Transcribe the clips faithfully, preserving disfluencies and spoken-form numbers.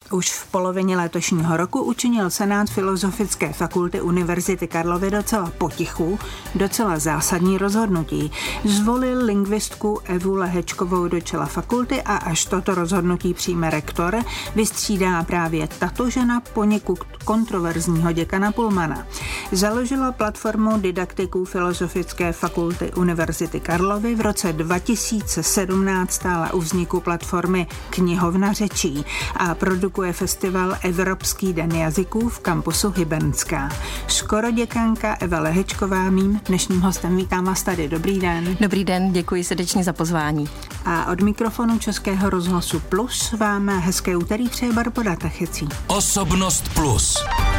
Už v polovině letošního roku učinil Senát Filozofické fakulty Univerzity Karlovy docela potichu, docela zásadní rozhodnutí. Zvolil lingvistku Evu Lehečkovou do čela fakulty a až toto rozhodnutí přijme rektor, vystřídá právě tato žena poněkud kontroverzního děkana Pullmana. Založila platformu didaktiků Filozofické fakulty Univerzity Karlovy. V roce dva tisíce sedmnáct stála u vzniku platformy Knihovna řečí a produkuje festival Evropský den jazyků v kampusu Hybernská. Skoroděkanka Eva Lehečková mým dnešním hostem. Vítám vás tady. Dobrý den. Dobrý den, děkuji srdečně za pozvání. A od mikrofonu Českého rozhlasu Plus vám hezké úterý přeje Barbora Tachecí. Osobnost Plus.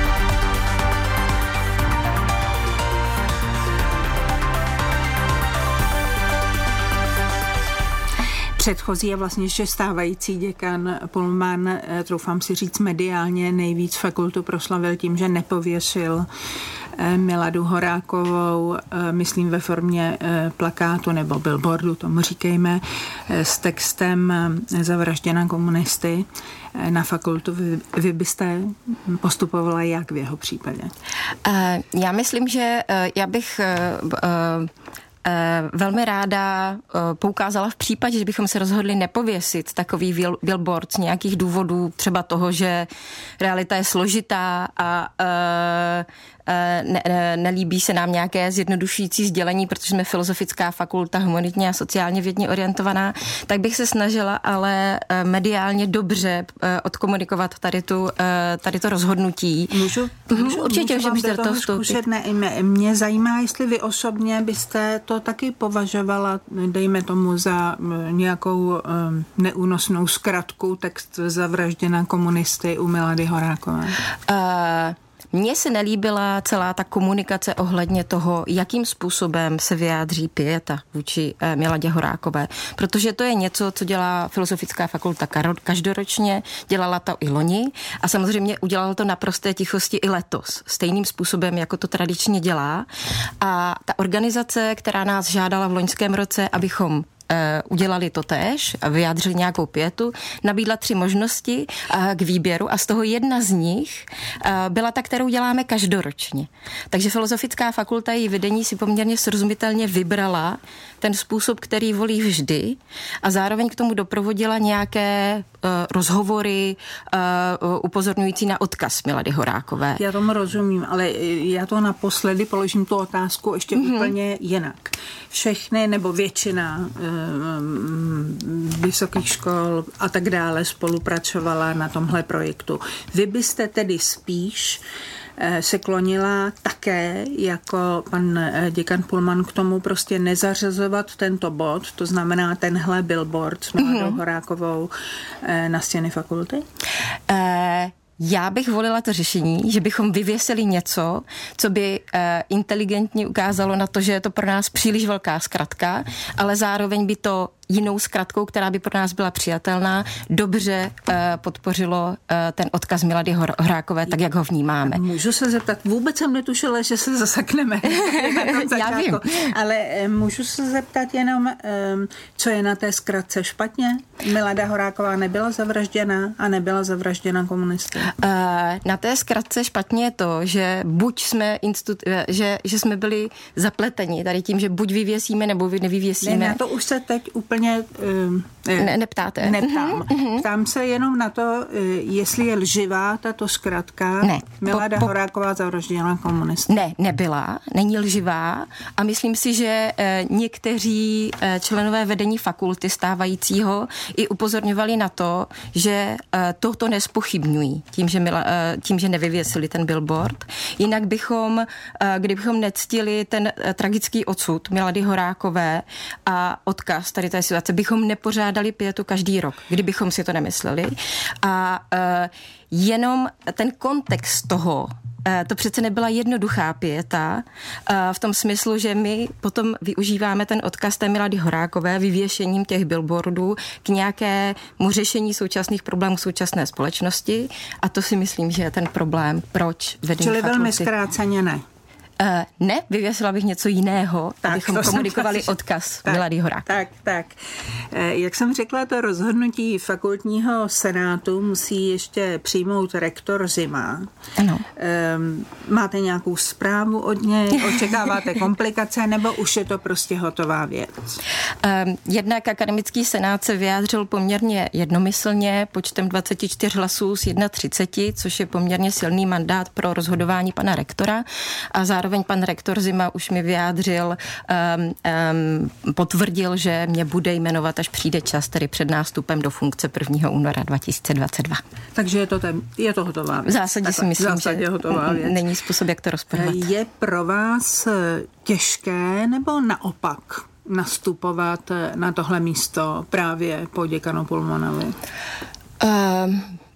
Předchozí a vlastně ještě stávající děkan Pullman, troufám si říct mediálně, nejvíc fakultu proslavil tím, že nepověsil Miladu Horákovou, myslím ve formě plakátu nebo billboardu, tomu říkejme, s textem Zavražděna komunisty na fakultu. Vy, vy byste postupovala jak v jeho případě? Já myslím, že já bych velmi ráda poukázala v případě, že bychom se rozhodli nepověsit takový billboard z nějakých důvodů, třeba toho, že realita je složitá a Ne, ne, nelíbí se nám nějaké zjednodušující sdělení, protože jsme filozofická fakulta, humanitně a sociálně vědně orientovaná, tak bych se snažila ale mediálně dobře odkomunikovat tady, tu, tady to rozhodnutí. Můžu? můžu Určitě, můžu že byste do toho vstoupit. Ne, mě zajímá, jestli vy osobně byste to taky považovala, dejme tomu, za nějakou neúnosnou zkratku, text Zavražděna komunisty u Milady Horákové. Uh, Mně se nelíbila celá ta komunikace ohledně toho, jakým způsobem se vyjádří pieta vůči Miladě Horákové, protože to je něco, co dělá Filozofická fakulta každoročně, dělala to i loni a samozřejmě udělala to na prosté tichosti i letos, stejným způsobem, jako to tradičně dělá. A ta organizace, která nás žádala v loňském roce, abychom udělali to též a vyjádřili nějakou pietu, nabídla tři možnosti k výběru a z toho jedna z nich byla ta, kterou děláme každoročně. Takže Filozofická fakulta, její vedení si poměrně srozumitelně vybrala ten způsob, který volí vždy a zároveň k tomu doprovodila nějaké rozhovory upozorňující na odkaz Milady Horákové. Já tomu rozumím, ale já to naposledy položím tu otázku ještě mm-hmm. úplně jinak. Všechny nebo většina vysokých škol a tak dále spolupracovala na tomhle projektu. Vy byste tedy spíš se klonila také jako pan děkan Pullman k tomu prostě nezařazovat tento bod, to znamená tenhle billboard s Miladou mm-hmm. Horákovou na stěny fakulty? Uh... Já bych volila to řešení, že bychom vyvěsili něco, co by e, inteligentně ukázalo na to, že je to pro nás příliš velká zkratka, ale zároveň by to jinou zkratkou, která by pro nás byla přijatelná, dobře e, podpořilo e, ten odkaz Milady Hor- Horákové, tak jak ho vnímáme. Můžu se zeptat, vůbec jsem netušila, že se zasakneme. Já vím. Ale e, můžu se zeptat jenom, e, co je na té zkratce špatně? Milada Horáková nebyla zavražděna a nebyla zavražděna komunisty. E, na té zkratce špatně je to, že buď jsme institu- že, že jsme byli zapleteni tady tím, že buď vyvěsíme, nebo nevyvěsíme. Ne, na to už se teď úplně e, ne, neptáte. Neptám. Mm-hmm. Ptám se jenom na to, jestli je lživá tato zkratka. Ne. Milada po, po, Horáková zavražděna komunisty. Ne, nebyla, není lživá a myslím si, že e, někteří e, členové vedení fakulty stávajícího i upozorňovali na to, že e, tohoto nespochybňují tím, že, mila, e, tím, že nevyvěsili ten billboard. Jinak bychom, e, kdybychom nectili ten e, tragický odsud Milady Horákové a odkaz tady té situace, bychom nepořádali pietu každý rok, kdybychom si to nemysleli. A e, jenom ten kontext toho, to přece nebyla jednoduchá pieta v tom smyslu, že my potom využíváme ten odkaz té Milady Horákové vyvěšením těch billboardů k nějakému řešení současných problémů současné společnosti a to si myslím, že je ten problém, proč vedení Čili fakulty. velmi zkráceně ne. Uh, ne, vyvěsila bych něco jiného, tak, abychom komunikovali odkaz Milady Horákové. Tak, tak. Jak jsem řekla, to rozhodnutí fakultního senátu musí ještě přijmout rektor Zima. Ano. Máte nějakou zprávu od něj? Očekáváte komplikace, nebo už je to prostě hotová věc? Jednak akademický senát se vyjádřil poměrně jednomyslně počtem dvacet čtyři hlasů z třicet jedna, což je poměrně silný mandát pro rozhodování pana rektora. A zároveň pan rektor Zima už mi vyjádřil, um, um, potvrdil, že mě bude jmenovat, až přijde čas, tedy před nástupem do funkce prvního února dva tisíce dvacet dva. Takže je to, ten, je to hotová věc. V zásadě tak, si myslím, zásadě že hotová věc. Není způsob, jak to rozporovat. Je pro vás těžké nebo naopak nastupovat na tohle místo právě po děkanu Pullmanovi? Uh,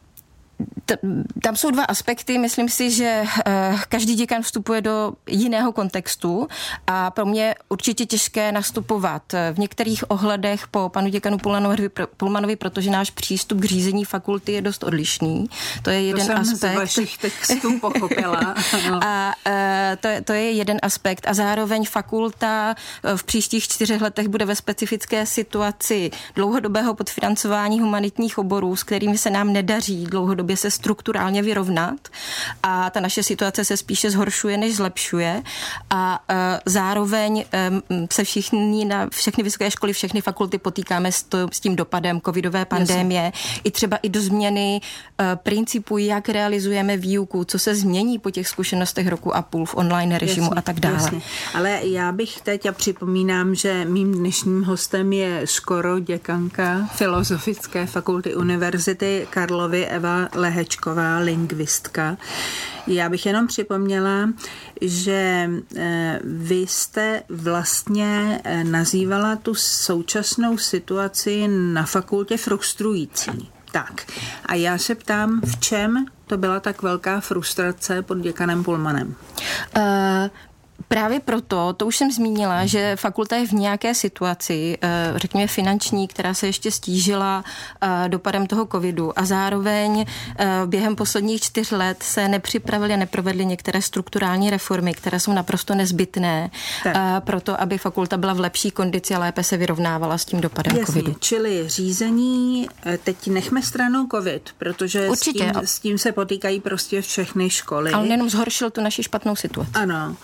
Tam jsou dva aspekty. Myslím si, že každý děkan vstupuje do jiného kontextu a pro mě určitě těžké nastupovat v některých ohledech po panu děkanu Pullmanovi, protože náš přístup k řízení fakulty je dost odlišný. To je jeden to jsem aspekt. z vašich textů pochopila. No. A to je, to je jeden aspekt. A zároveň fakulta v příštích čtyřech letech bude ve specifické situaci dlouhodobého podfinancování humanitních oborů, s kterými se nám nedaří dlouhodobě se strukturálně vyrovnat a ta naše situace se spíše zhoršuje, než zlepšuje a e, zároveň e, se všichni na všechny vysoké školy, všechny fakulty potýkáme s, to, s tím dopadem covidové pandemie. Jasně. I třeba i do změny e, principů, jak realizujeme výuku, co se změní po těch zkušenostech roku a půl v online režimu. Jasně, a tak dále. Jasně. Ale já bych teď a připomínám, že mým dnešním hostem je skoro děkanka Filozofické fakulty Univerzity Karlovy Eva Lehečková, lingvistka. Já bych jenom připomněla, že vy jste vlastně nazývala tu současnou situaci na fakultě frustrující. Tak. A já se ptám, v čem to byla tak velká frustrace pod děkanem Pullmanem? Uh... Právě proto, to už jsem zmínila, že fakulta je v nějaké situaci, řekněme finanční, která se ještě stížila dopadem toho covidu a zároveň během posledních čtyř let se nepřipravily a neprovedly některé strukturální reformy, které jsou naprosto nezbytné pro to, aby fakulta byla v lepší kondici a lépe se vyrovnávala s tím dopadem Jasně, covidu. Čili řízení, teď nechme stranou covid, protože s tím, s tím se potýkají prostě všechny školy. Ale jenom zhoršil tu naši špatnou situaci. Ano.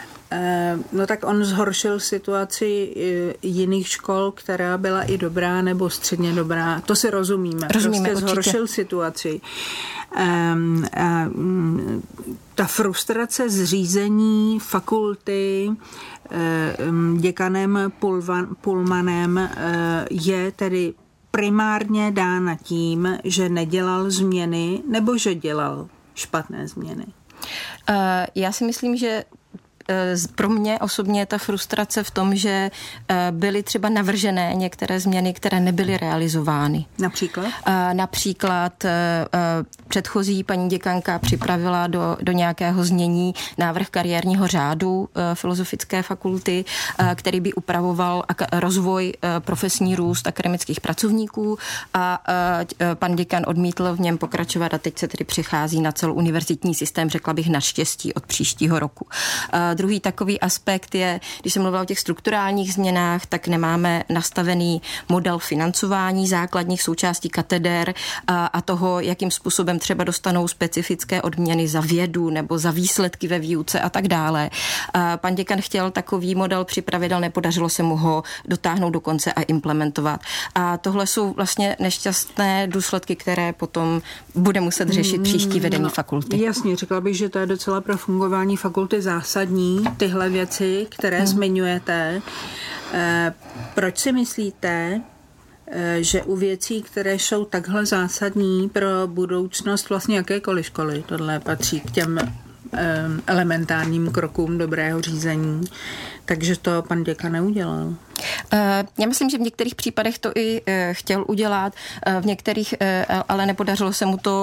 No tak on zhoršil situaci jiných škol, která byla i dobrá nebo středně dobrá. To si rozumíme. Rozumíme, prostě zhoršil určitě. situaci. Um, um, ta frustrace z řízení fakulty um, děkanem Pullman, Pullmanem uh, je tedy primárně dána tím, že nedělal změny nebo že dělal špatné změny. Uh, já si myslím, že pro mě osobně je ta frustrace v tom, že byly třeba navržené některé změny, které nebyly realizovány. Například? Například předchozí paní děkanka připravila do, do nějakého znění návrh kariérního řádu Filozofické fakulty, který by upravoval rozvoj, profesní růst akademických pracovníků a pan děkan odmítl v něm pokračovat a teď se tedy přichází na celouniverzitní systém, řekla bych naštěstí od příštího roku. Druhý takový aspekt je, když jsem mluvila o těch strukturálních změnách, tak nemáme nastavený model financování základních součástí kateder a, a toho, jakým způsobem třeba dostanou specifické odměny za vědu nebo za výsledky ve výuce a tak dále. A pan děkan chtěl takový model připravit, ale nepodařilo se mu ho dotáhnout do konce a implementovat. A tohle jsou vlastně nešťastné důsledky, které potom bude muset řešit příští vedení no, fakulty. Jasně, řekla bych, že to je docela pro fungování fakulty zásadní, tyhle věci, které hmm. zmiňujete. E, proč si myslíte, e, že u věcí, které jsou takhle zásadní pro budoucnost vlastně jakékoliv školy, tohle patří k těm e, elementárním krokům dobrého řízení, takže to pan děkan neudělal? Já myslím, že v některých případech to i chtěl udělat, v některých ale nepodařilo se mu to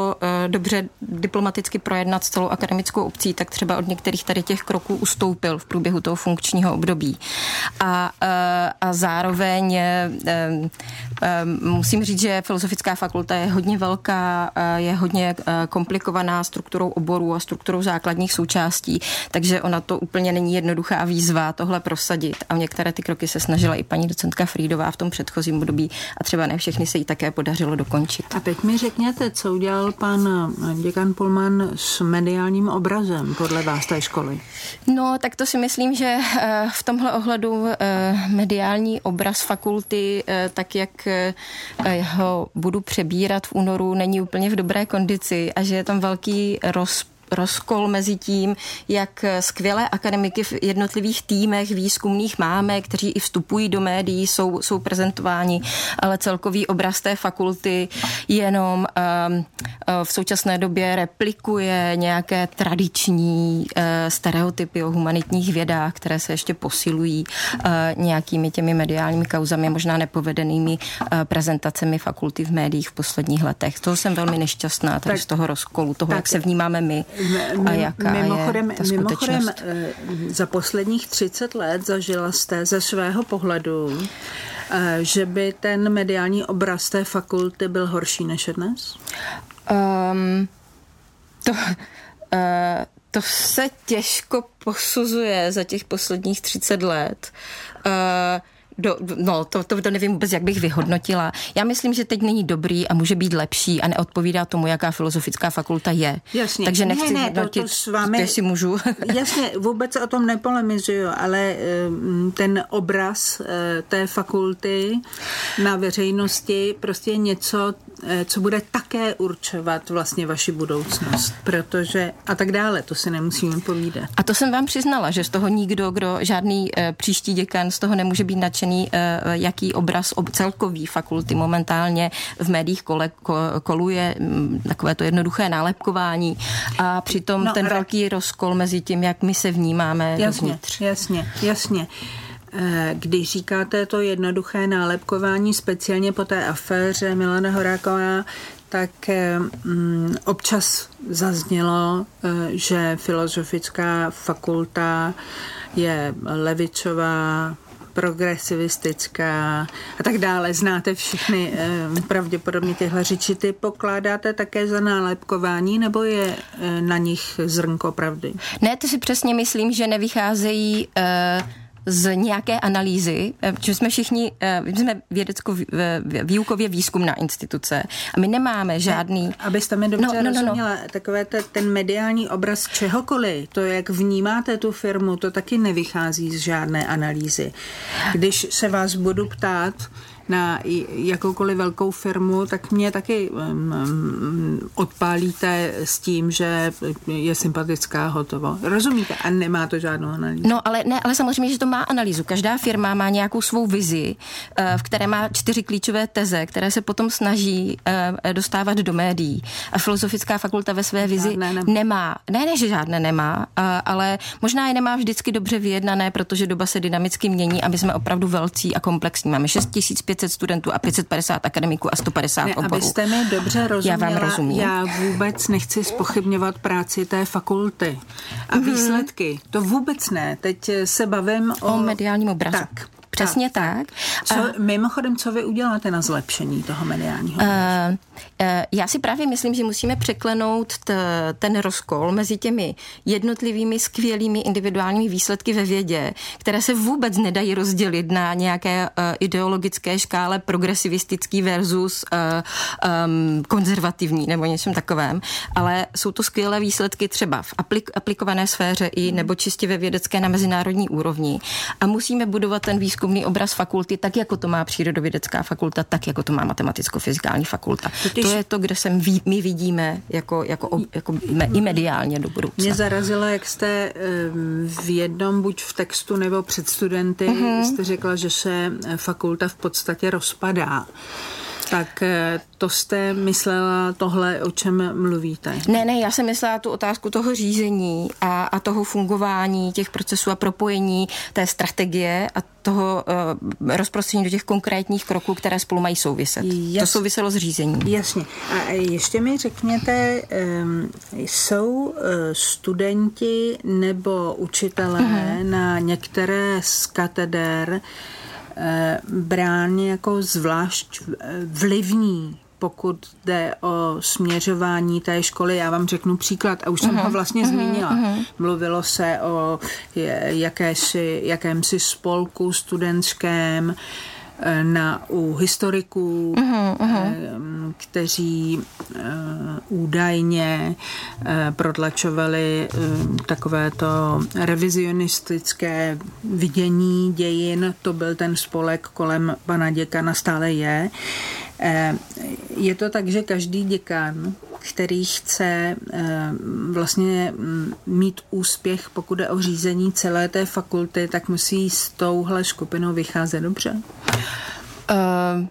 dobře diplomaticky projednat s celou akademickou obcí, tak třeba od některých tady těch kroků ustoupil v průběhu toho funkčního období. A, a zároveň musím říct, že Filozofická fakulta je hodně velká, je hodně komplikovaná strukturou oborů a strukturou základních součástí, takže ona to úplně není jednoduchá výzva tohle prosadit. A některé ty kroky se snažila i paní docentka Frýdová v tom předchozím období a třeba ne všechny se jí také podařilo dokončit. A teď mi řekněte, co udělal pan děkan Pullman s mediálním obrazem podle vás té školy? No, tak to si myslím, že v tomhle ohledu mediální obraz fakulty, tak jak ho budu přebírat v únoru, není úplně v dobré kondici a že je tam velký rozpor rozkol mezi tím, jak skvělé akademiky v jednotlivých týmech výzkumných máme, kteří i vstupují do médií, jsou, jsou prezentováni, ale celkový obraz té fakulty jenom um, v současné době replikuje nějaké tradiční uh, stereotypy o humanitních vědách, které se ještě posilují uh, nějakými těmi mediálními kauzami, možná nepovedenými uh, prezentacemi fakulty v médiích v posledních letech. To jsem velmi nešťastná, tady z toho rozkolu, toho, tak, jak se vnímáme my. A jaká mimochodem, je ta skutečnost? Mimochodem, za posledních třicet let zažila jste ze svého pohledu, že by ten mediální obraz té fakulty byl horší než je dnes? Um, to, uh, to se těžko posuzuje za těch posledních třicet let. Uh, Do, no, to, to, to nevím vůbec, jak bych vyhodnotila. Já myslím, že teď není dobrý a může být lepší a neodpovídá tomu, jaká filozofická fakulta je. Jasně. Takže nechci ne, ne, hodnotit, to, to s vámi, jestli můžu. Jasně, vůbec o tom nepolemizuju, ale ten obraz té fakulty na veřejnosti prostě je něco, co bude také určovat vlastně vaši budoucnost, protože a tak dále, to si nemusíme povídat. A to jsem vám přiznala, že z toho nikdo, kdo žádný e, příští děkan z toho nemůže být nadšený, e, jaký obraz ob, celkový fakulty momentálně v médiích kole, ko, koluje, m, takové to jednoduché nálepkování a přitom no, ten ale... velký rozkol mezi tím, jak my se vnímáme jasně, dovnitř. Jasně, jasně. Když říkáte to jednoduché nálepkování, speciálně po té aféře Milana Horáková, tak mm, občas zaznělo, že Filozofická fakulta je levicová, progresivistická a tak dále. Znáte všechny pravděpodobně těchto řeči. Ty pokládáte také za nálepkování, nebo je na nich zrnko pravdy? Ne, to si přesně myslím, že nevycházejí uh... z nějaké analýzy, že jsme všichni, my jsme vědecko-výukově výzkumná instituce a my nemáme žádný... Ne, abyste mi dobře no, no, rozuměla, no, no. takové te, ten mediální obraz čehokoliv, to, jak vnímáte tu firmu, to taky nevychází z žádné analýzy. Když se vás budu ptát na jakoukoliv velkou firmu, tak mě taky um, odpálíte s tím, že je sympatická, hotovo. Rozumíte? A nemá to žádnou analýzu. No, ale ne, ale samozřejmě, že to má analýzu. Každá firma má nějakou svou vizi, v které má čtyři klíčové teze, které se potom snaží dostávat do médií. A Filozofická fakulta ve své vizi žádné nemá. Ne, ne, že žádné nemá, ale možná je nemá vždycky dobře vyjednané, protože doba se dynamicky mění a my jsme opravdu velcí a komplexní. Máme šest tisíc pět set studentů a pět set padesát akademiků a sto padesát ne, oborů. Abyste mi dobře rozuměla, já vám rozumím. Já vůbec nechci zpochybňovat práci té fakulty a mm-hmm. výsledky. To vůbec ne. Teď se bavím o... O mediálním obrazu. Tak. Přesně tak. tak. Co, mimochodem, co vy uděláte na zlepšení toho mediálního uh, uh, Já si právě myslím, že musíme překlenout t, ten rozkol mezi těmi jednotlivými skvělými individuálními výsledky ve vědě, které se vůbec nedají rozdělit na nějaké uh, ideologické škále progresivistický versus uh, um, konzervativní nebo něčem takovém, ale jsou to skvělé výsledky třeba v aplik- aplikované sféře i nebo čistě ve vědecké na mezinárodní úrovni a musíme budovat ten výzkum obraz fakulty, tak jako to má přírodovědecká fakulta, tak jako to má matematicko-fyzikální fakulta. Totiž to je to, kde sem ví, my vidíme jako, jako, jako me, i mediálně do budoucna. Mě zarazilo, jak jste v jednom, buď v textu nebo před studenty, mm-hmm. jste řekla, že se fakulta v podstatě rozpadá. Tak to jste myslela tohle, o čem mluvíte? Ne, ne, já jsem myslela tu otázku toho řízení a, a toho fungování těch procesů a propojení té strategie a toho uh, rozprostření do těch konkrétních kroků, které spolu mají souviset. Jas... To souviselo s řízením. Jasně. A ještě mi řekněte, um, jsou uh, studenti nebo učitelé uh-huh. na některé z kateder bráni jako zvlášť vlivní, pokud jde o směřování té školy. Já vám řeknu příklad a už jsem uh-huh. ho vlastně uh-huh. zmínila. Uh-huh. Mluvilo se o jakési, jakémsi spolku studentském na, u historiků, uh-huh, uh-huh. kteří uh, údajně uh, protlačovali uh, takovéto revizionistické vidění dějin. To byl ten spolek kolem pana děkana, stále je. Uh, je to tak, že každý děkan, který chce uh, vlastně mít úspěch, pokud jde o řízení celé té fakulty, tak musí s touhle skupinou vycházet dobře? Uh...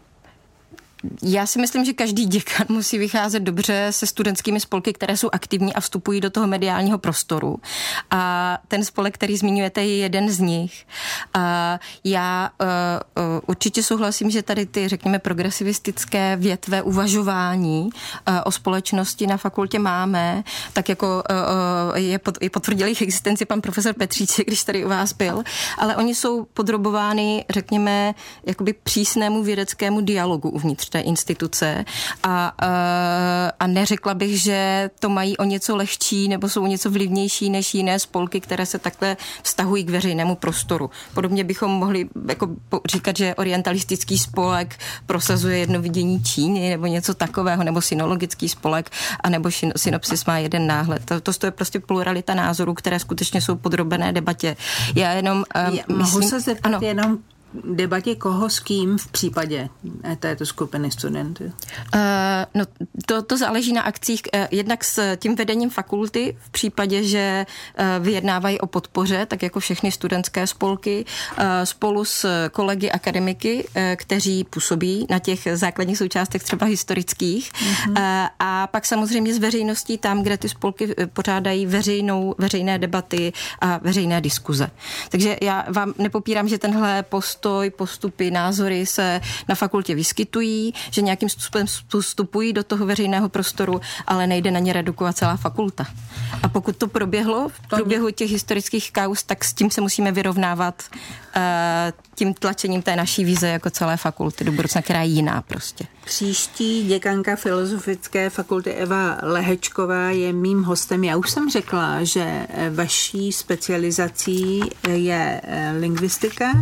Já si myslím, že každý děkan musí vycházet dobře se studentskými spolky, které jsou aktivní a vstupují do toho mediálního prostoru. A ten spolek, který zmiňujete, je jeden z nich. A já uh, uh, určitě souhlasím, že tady ty, řekněme, progresivistické větve uvažování uh, o společnosti na fakultě máme, tak jako uh, je, pod, je potvrdil jejich existenci pan profesor Petříček, když tady u vás byl, ale oni jsou podrobovány, řekněme, jakoby přísnému vědeckému dialogu uvnitř té instituce a, a neřekla bych, že to mají o něco lehčí nebo jsou o něco vlivnější než jiné spolky, které se takhle vztahují k veřejnému prostoru. Podobně bychom mohli jako říkat, že orientalistický spolek prosazuje jedno vidění Číny nebo něco takového, nebo synologický spolek, anebo synopsis má jeden náhled. To, to je prostě pluralita názorů, které skutečně jsou podrobené debatě. Já jenom um, Já, myslím... Mohu se zeptat ano. jenom debatě koho s kým v případě této skupiny studentů? Uh, no, to, to záleží na akcích. Uh, jednak s tím vedením fakulty v případě, že uh, vyjednávají o podpoře, tak jako všechny studentské spolky, uh, spolu s kolegy akademiky, uh, kteří působí na těch základních součástech třeba historických. Uh-huh. Uh, a pak samozřejmě s veřejností tam, kde ty spolky pořádají veřejnou, veřejné debaty a veřejné diskuze. Takže já vám nepopírám, že tenhle post postupy, názory se na fakultě vyskytují, že nějakým způsobem vstupují do toho veřejného prostoru, ale nejde na ně redukovat celá fakulta. A pokud to proběhlo v průběhu těch historických kauz, tak s tím se musíme vyrovnávat uh, tím tlačením té naší vize jako celé fakulty do budoucna, která je jiná prostě. Příští děkanka Filozofické fakulty Eva Lehečková je mým hostem. Já už jsem řekla, že vaší specializací je lingvistika.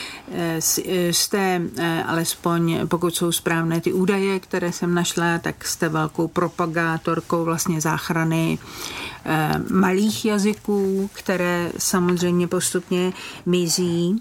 Jste alespoň, pokud jsou správné ty údaje, které jsem našla, tak jste velkou propagátorkou vlastně záchrany malých jazyků, které samozřejmě postupně mizí.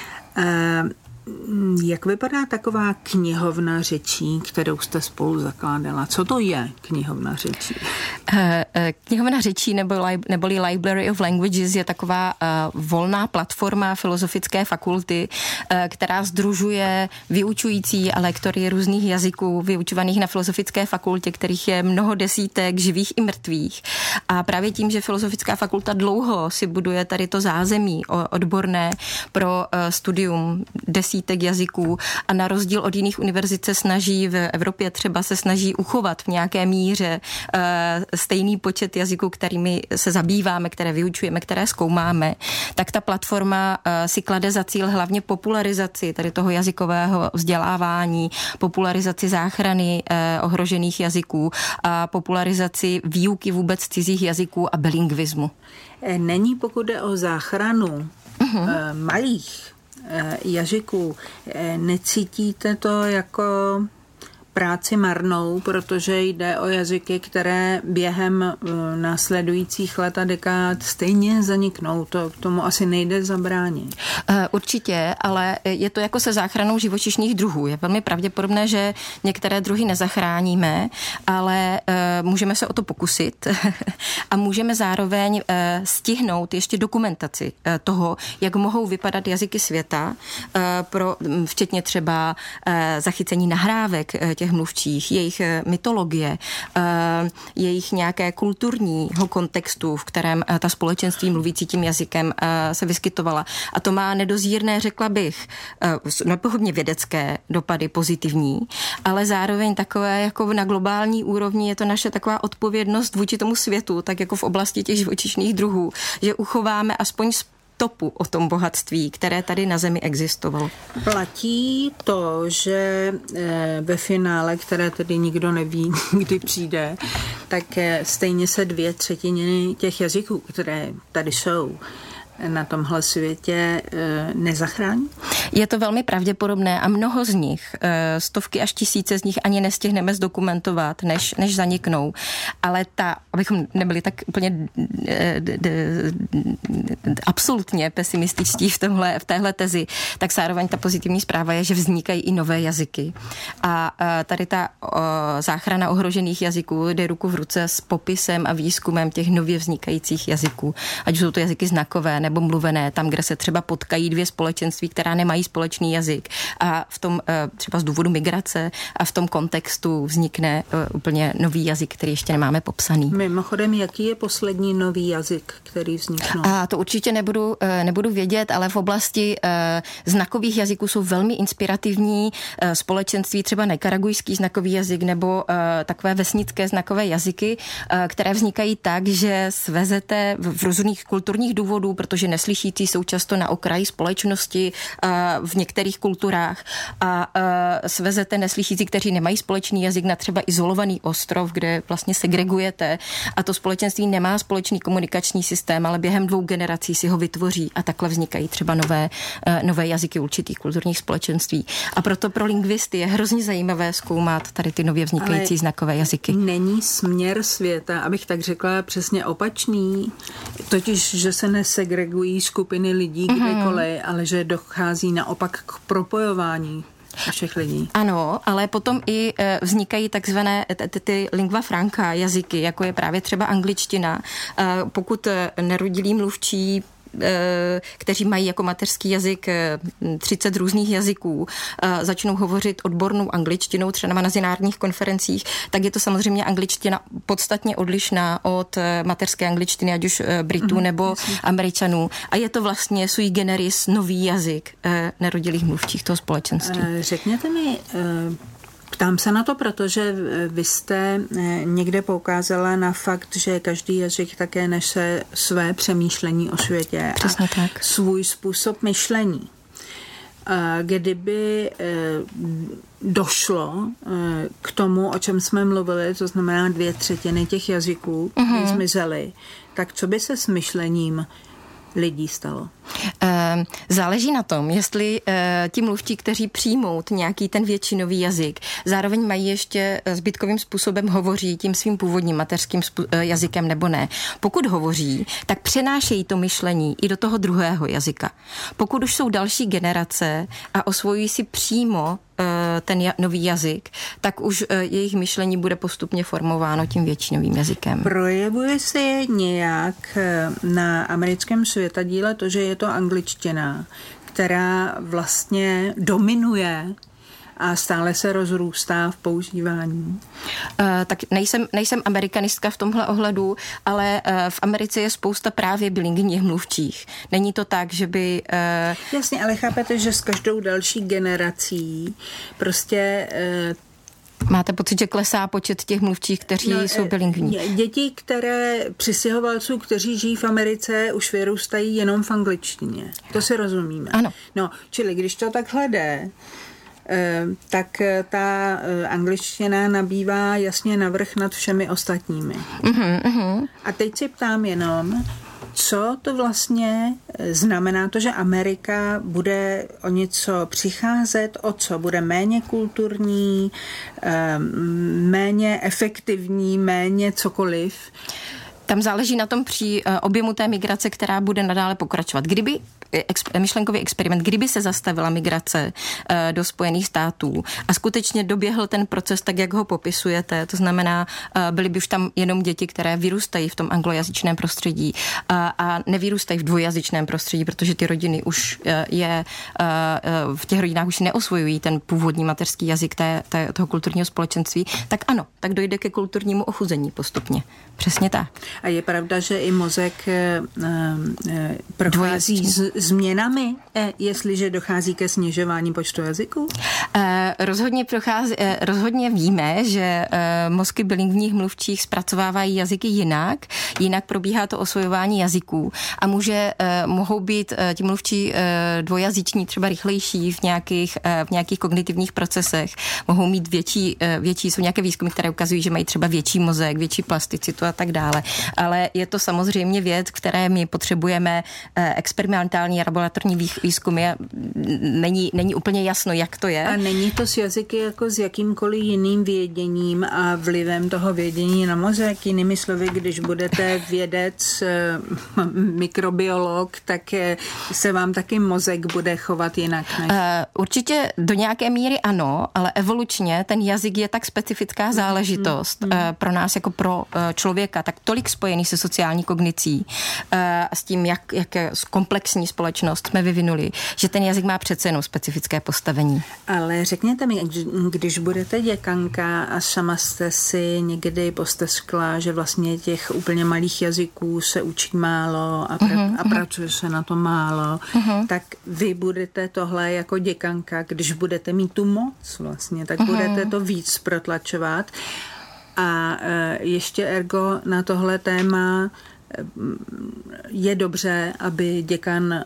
Jak vypadá taková knihovna řečí, kterou jste spolu zakládala? Co to je knihovna řečí? Knihovna řečí neboli Library of Languages je taková volná platforma Filozofické fakulty, která sdružuje vyučující a lektory různých jazyků vyučovaných na Filozofické fakultě, kterých je mnoho desítek živých i mrtvých. A právě tím, že Filozofická fakulta dlouho si buduje tady to zázemí odborné pro studium desítek jazyků a na rozdíl od jiných univerzit se snaží v Evropě třeba se snaží uchovat v nějaké míře uh, stejný počet jazyků, kterými se zabýváme, které vyučujeme, které zkoumáme, tak ta platforma uh, si klade za cíl hlavně popularizaci tady toho jazykového vzdělávání, popularizaci záchrany uh, ohrožených jazyků a popularizaci výuky vůbec cizích jazyků a bilingvismu. Není, pokud jde o záchranu uh-huh. uh, malých jazyků, necítíte to jako práci marnou, protože jde o jazyky, které během následujících let a dekád stejně zaniknou. To k tomu asi nejde zabránit. Určitě, ale je to jako se záchranou živočišných druhů. Je velmi pravděpodobné, že některé druhy nezachráníme, ale můžeme se o to pokusit a můžeme zároveň stihnout ještě dokumentaci toho, jak mohou vypadat jazyky světa, pro, včetně třeba zachycení nahrávek těch mluvčích, jejich mytologie, jejich nějaké kulturního kontextu, v kterém ta společenství mluvící tím jazykem se vyskytovala. A to má nedozírné, řekla bych, nepochybně vědecké dopady pozitivní, ale zároveň takové jako na globální úrovni je to naše taková odpovědnost vůči tomu světu, tak jako v oblasti těch živočišných druhů, že uchováme aspoň stopu o tom bohatství, které tady na Zemi existovalo. Platí to, že ve finále, které tedy nikdo neví, kdy přijde, tak stejně se dvě třetiny těch jazyků, které tady jsou, na tomhle světě nezachrání? Je to velmi pravděpodobné a mnoho z nich, stovky až tisíce z nich ani nestihneme zdokumentovat, než, než zaniknou. Ale ta, abychom nebyli tak úplně d, d, d, absolutně pesimističtí v, tomhle, v téhle tezi, tak zároveň ta pozitivní zpráva je, že vznikají i nové jazyky. A tady ta o, záchrana ohrožených jazyků jde ruku v ruce s popisem a výzkumem těch nově vznikajících jazyků. Ať jsou to jazyky znakové nebo mluvené, tam, kde se třeba potkají dvě společenství, která nemají společný jazyk a v tom třeba z důvodu migrace a v tom kontextu vznikne úplně nový jazyk, který ještě nemáme popsaný. Mimochodem, jaký je poslední nový jazyk, který vzniknul? A to určitě nebudu, nebudu vědět, ale v oblasti znakových jazyků jsou velmi inspirativní společenství, třeba nikaragujský znakový jazyk nebo takové vesnické znakové jazyky, které vznikají tak, že svezete v různých kulturních důvodů, protože neslyšící jsou často na okraji společnosti v některých kulturách a svezete neslyšící, kteří nemají společný jazyk, na třeba izolovaný ostrov, kde vlastně segregujete a to společenství nemá společný komunikační systém, ale během dvou generací si ho vytvoří a takhle vznikají třeba nové, nové jazyky určitých kulturních společenství. A proto pro lingvisty je hrozně zajímavé zkoumat tady ty nově vznikající ale znakové jazyky. Není směr světa, abych tak řekla, přesně opačný, totiž, že se nesegregují skupiny lidí kdekoliv, mm-hmm. ale že dochází naopak k propojování všech lidí. Ano, ale potom i vznikají takzvané ty lingua franca jazyky, jako je právě třeba angličtina. Pokud nerodilí mluvčí kteří mají jako mateřský jazyk třicet různých jazyků, začnou hovořit odbornou angličtinou třeba na mezinárodních konferencích, tak je to samozřejmě angličtina podstatně odlišná od mateřské angličtiny, ať už Britů mm, nebo jasný. Američanů. A je to vlastně sui generis nový jazyk nerodilých mluvčích toho společenství. Řekněte mi, ptám se na to, protože vy jste někde poukázala na fakt, že každý jazyk také nese své přemýšlení o světě. Přesně a tak. Svůj způsob myšlení. Kdyby došlo k tomu, o čem jsme mluvili, to znamená dvě třetiny těch jazyků, které uh-huh. zmizely, tak co by se s myšlením lidí stalo? Záleží na tom, jestli ti mluvčí, kteří přijmou nějaký ten většinový jazyk, zároveň mají ještě zbytkovým způsobem hovoří tím svým původním mateřským jazykem nebo ne. Pokud hovoří, tak přenášejí to myšlení i do toho druhého jazyka. Pokud už jsou další generace a osvojují si přímo ten nový jazyk, tak už jejich myšlení bude postupně formováno tím většinovým jazykem. Projevuje se nějak na americkém světadíle to, že je to angličtina, která vlastně dominuje a stále se rozrůstá v používání? Uh, tak nejsem, nejsem amerikanistka v tomhle ohledu, ale uh, v Americe je spousta právě bilingvních mluvčích. Není to tak, že by... Uh... Jasně, ale chápete, že s každou další generací prostě... Uh, Máte pocit, že klesá počet těch mluvčích, kteří no, jsou bilingvní? Děti, které přistěhovalců, kteří žijí v Americe, už vyrůstají jenom v angličtině. To si rozumíme. Ano. No, čili když to takhle jde, tak ta angličtina nabývá jasně navrch nad všemi ostatními. Uh-huh, uh-huh. A teď si ptám jenom, co to vlastně znamená to, že Amerika bude o něco přicházet, o co bude méně kulturní, méně efektivní, méně cokoliv? Tam záleží na tom při objemu té migrace, která bude nadále pokračovat. Kdyby myšlenkový experiment, kdyby se zastavila migrace do Spojených států a skutečně doběhl ten proces tak, jak ho popisujete, to znamená, byly by už tam jenom děti, které vyrůstají v tom anglojazyčném prostředí a, a nevyrůstají v dvojjazyčném prostředí, protože ty rodiny už je, v těch rodinách už neosvojují ten původní mateřský jazyk té, té, toho kulturního společenství, tak ano, tak dojde ke kulturnímu ochuzení postupně. Přesně tak. A je pravda, že i mozek e, e, prochází z, změnami, e, jestliže dochází ke snižování počtu jazyků? E, rozhodně, prochází, e, rozhodně víme, že e, mozky bilingvních mluvčích zpracovávají jazyky jinak, jinak probíhá to osvojování jazyků a může, e, mohou být e, ti mluvčí e, dvojazyční třeba rychlejší v nějakých, e, v nějakých kognitivních procesech, mohou mít větší, e, větší, jsou nějaké výzkumy, které ukazují, že mají třeba větší mozek, větší plasticitu a tak dále. Ale je to samozřejmě věc, které my potřebujeme experimentální a laboratorní výzkumy. Není, není úplně jasno, jak to je. A není to s jazyky jako s jakýmkoliv jiným věděním a vlivem toho vědění na mozek? Jinými slovy, když budete vědec, mikrobiolog, tak se vám taky mozek bude chovat jinak. Než... Určitě do nějaké míry ano, ale evolučně ten jazyk je tak specifická záležitost mm, mm. pro nás jako pro člověka, tak tolik spojený se sociální kognicí a s tím, jak, jak komplexní společnost jsme vyvinuli, že ten jazyk má přece jenom specifické postavení. Ale řekněte mi, když budete děkanka a sama jste si někdy posteskla, že vlastně těch úplně malých jazyků se učí málo a, pra- uh-huh, a pracuje se na to málo, uh-huh. tak vy budete tohle jako děkanka, když budete mít tu moc vlastně, tak uh-huh. budete to víc protlačovat. A ještě ergo na tohle téma je dobře, aby děkan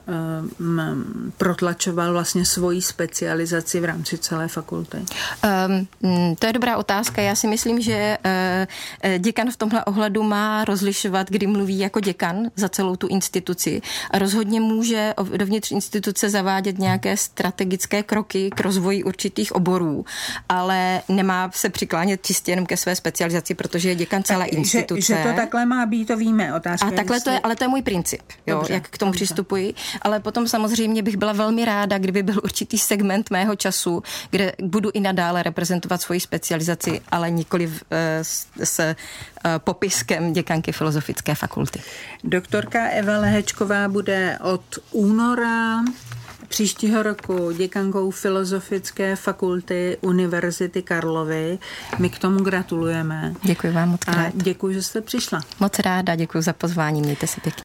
protlačoval vlastně svoji specializaci v rámci celé fakulty? Um, to je dobrá otázka. Já si myslím, že uh, děkan v tomhle ohledu má rozlišovat, kdy mluví jako děkan za celou tu instituci a rozhodně může dovnitř instituce zavádět nějaké strategické kroky k rozvoji určitých oborů, ale nemá se přiklánět čistě jenom ke své specializaci, protože je děkan celé instituce. Že, že to takhle má být, to víme. Otázka. A takhle to je, ale to je můj princip, jo, dobře, jak k tomu dobře. přistupuji. Ale potom samozřejmě bych byla velmi ráda, kdyby byl určitý segment mého času, kde budu i nadále reprezentovat svoji specializaci, ale nikoli uh, s, s uh, popiskem děkanky Filozofické fakulty. Doktorka Eva Lehečková bude od února příštího roku děkankou Filozofické fakulty Univerzity Karlovy. My k tomu gratulujeme. Děkuji vám moc krát. A děkuji, že jste přišla. Moc ráda, děkuji za pozvání, mějte se pěkně.